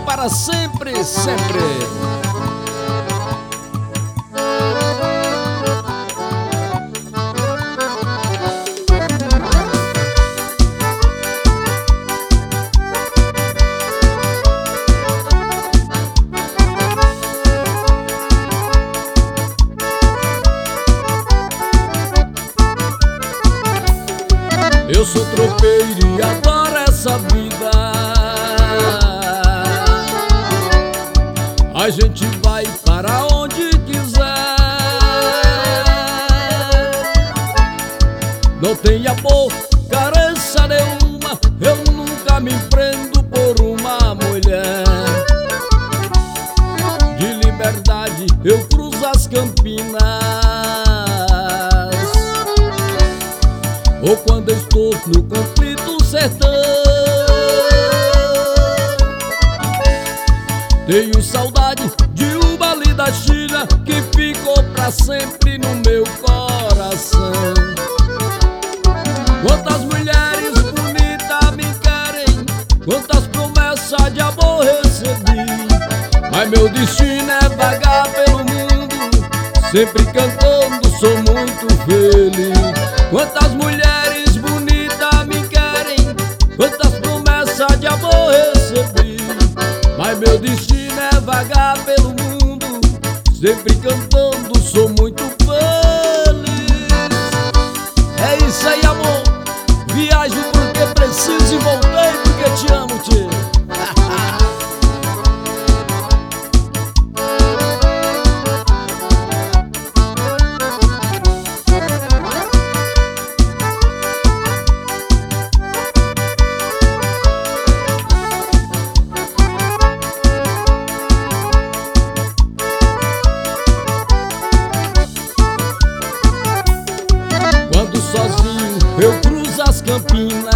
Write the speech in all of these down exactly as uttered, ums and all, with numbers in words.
para sempre, sempre. Eu sou tropeiro e adoro essa vida. A gente vai para onde quiser. Não tem amor, carência nenhuma. Eu nunca me prendo por uma mulher. De liberdade eu cruzo as campinas, ou quando eu estou no conflito sertão. Tenho saudade de uma ali da China que ficou pra sempre no meu coração. Quantas mulheres bonitas me querem, quantas promessas de amor recebi, mas meu destino é vagar pelo mundo, sempre cantando sou muito feliz. Quantas mulheres bonitas me querem, quantas promessas de amor recebi, mas meu destino é vagar pelo mundo, sempre cantando sou muito feliz. É isso aí, amor. Viajo porque preciso e voltei porque te amo, tio. Sozinho eu cruzo as campinas,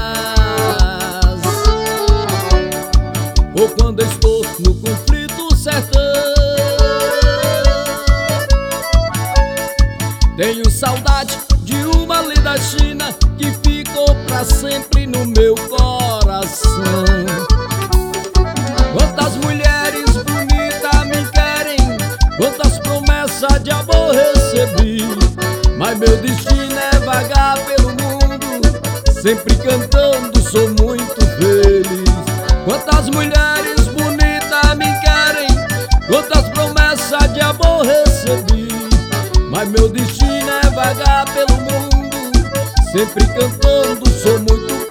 ou quando eu estou no conflito sertão. Tenho saudade de uma ali da China que ficou pra sempre no meu coração. Quantas mulheres bonitas me querem, quantas promessas de amor recebi, mas meu destino é vagar pelo mundo, sempre cantando sou muito feliz. Quantas mulheres bonitas me querem, quantas promessas de amor recebi, mas meu destino é vagar pelo mundo, sempre cantando sou muito feliz.